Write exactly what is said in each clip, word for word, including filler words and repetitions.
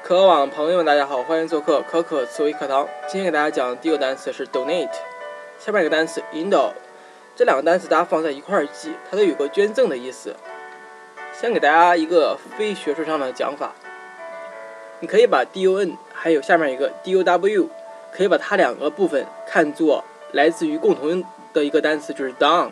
可网朋友们，大家好，欢迎做客可可思维课堂。今天给大家讲的第一个单词是 donate， 下面一个单词 indol， 这两个单词大家放在一块儿记，它都有个捐赠的意思。先给大家一个非学术上的讲法，你可以把 don 还有下面一个 dow， 可以把它两个部分看作来自于共同的一个单词，就是 down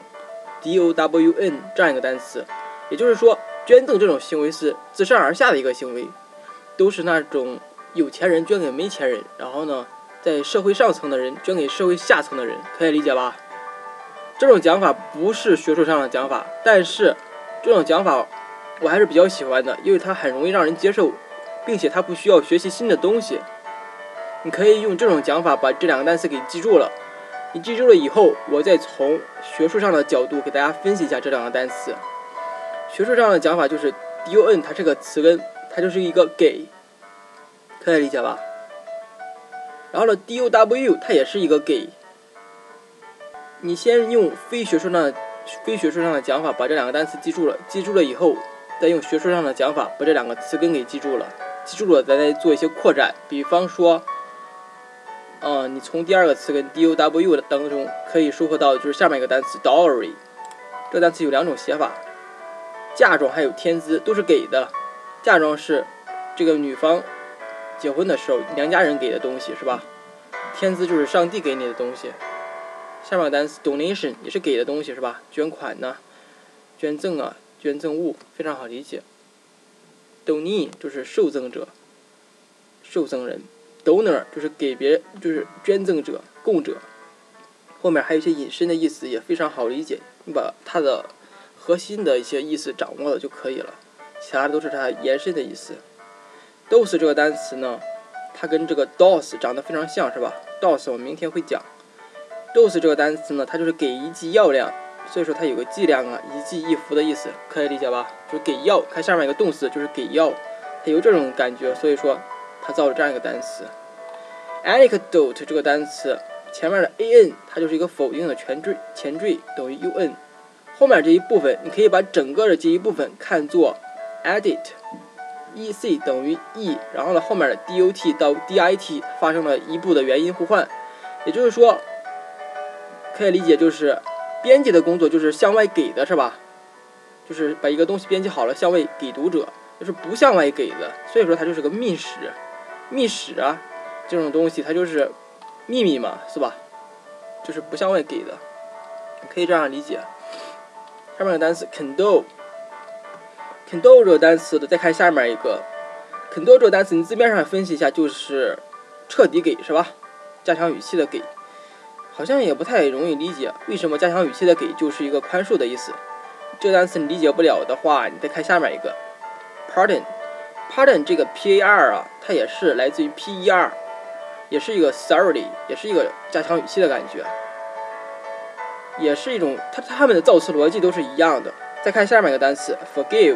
down 这样一个单词。也就是说，捐赠这种行为是自上而下的一个行为，都是那种有钱人捐给没钱人，然后呢，在社会上层的人捐给社会下层的人，可以理解吧？这种讲法不是学术上的讲法，但是这种讲法我还是比较喜欢的，因为它很容易让人接受，并且它不需要学习新的东西。你可以用这种讲法把这两个单词给记住了。你记住了以后，我再从学术上的角度给大家分析一下这两个单词。学术上的讲法就是 don 它这个词根，它就是一个给，可以理解吧？然后呢 dow 它也是一个给。你先用非学术上的非学术上的讲法把这两个单词记住了，记住了以后，再用学术上的讲法把这两个词根给记住了，记住了咱再做一些扩展。比方说，呃，你从第二个词根 dow 当中可以收获到就是下面一个单词 dowry， 这个单词有两种写法，嫁妆还有天资都是给的。嫁妆是这个女方结婚的时候娘家人给的东西，是吧？天资就是上帝给你的东西。下面的单词 donation 也是给的东西，是吧？捐款呢、啊、捐赠啊、捐赠物，非常好理解。donee 就是受赠者、受赠人， donor 就是给别就是捐赠者、供者。后面还有一些引申的意思，也非常好理解，你把它的核心的一些意思掌握了就可以了，其他的都是它延伸的意思。 dose 这个单词呢，它跟这个 dose 长得非常像，是吧？ dose 我明天会讲。 dose 这个单词呢，它就是给一剂药量，所以说它有个剂量啊，一剂一服的意思，可以理解吧？就是给药，看下面一个动词就是给药，它有这种感觉，所以说它造了这样一个单词。 anecdote 这个单词前面的 an 它就是一个否定的前缀，前缀等于 un， 后面这一部分你可以把整个的这一部分看作 edit ec 等于 e， 然后呢后面的 dot 到 dit 发生了一步的元音互换，也就是说可以理解就是编辑的工作就是向外给的，是吧？就是把一个东西编辑好了向外给读者，就是不向外给的，所以说它就是个密使。密使啊这种东西它就是秘密嘛，是吧？就是不向外给的，可以这样理解。下面的单词 condole condole 这个单词的，再看下面一个 condole 这个单词，你字面上分析一下就是彻底给，是吧？加强语气的给，好像也不太容易理解，为什么加强语气的给就是一个宽恕的意思？这个单词你理解不了的话，你再看下面一个 pardon pardon 这个 par 啊，它也是来自于 per， 也是一个 thoroughly， 也是一个加强语气的感觉，也是一种它它们的造词逻辑都是一样的。再看下面一个单词 forgive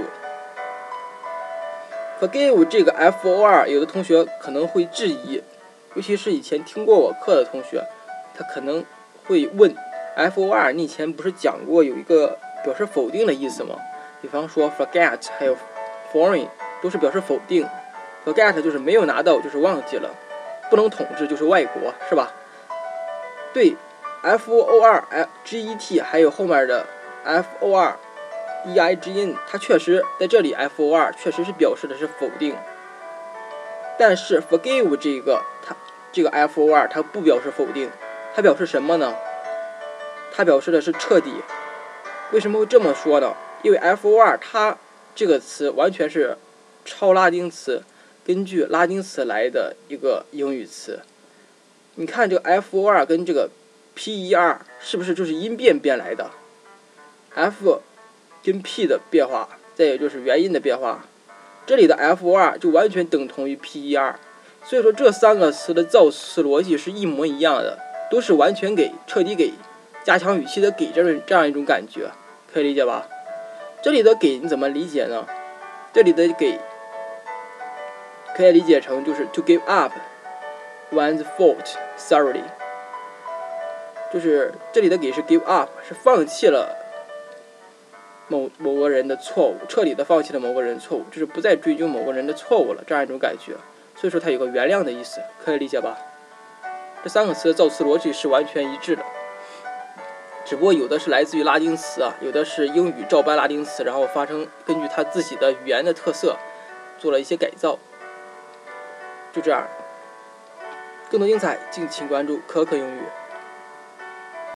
forgive 这个 for 有的同学可能会质疑，尤其是以前听过我课的同学，他可能会问 for 你以前不是讲过有一个表示否定的意思吗？比方说 forget 还有 foreign 都是表示否定， forget 就是没有拿到，就是忘记了，不能统治就是外国，是吧？对 for get 还有后面的 for eign 它确实在这里 for 确实是表示的是否定，但是 forgive 这个它这个 for 它不表示否定，它表示什么呢？它表示的是彻底。为什么会这么说呢？因为 for 它这个词完全是超拉丁词，根据拉丁词来的一个英语词。你看这个 for 跟这个 per 是不是就是音变变来的？ F 跟 P 的变化，再也就是元音的变化，这里的 for 就完全等同于 per， 所以说这三个词的造词逻辑是一模一样的，都是完全给、彻底给、加强语气的给，这这样一种感觉，可以理解吧？这里的给你怎么理解呢？这里的给可以理解成就是 to give up one's fault thoroughly， 就是这里的给是 give up， 是放弃了某某个人的错误，彻底的放弃了某个人的错误，就是不再追究某个人的错误了，这样一种感觉。 所以说它有个原谅的意思，可以理解吧？这三个词的造词逻辑是完全一致的，只不过有的是来自于拉丁词啊，有的是英语照搬拉丁词，然后发生根据它自己的语言的特色做了一些改造。就这样，更多精彩敬请关注可可英语。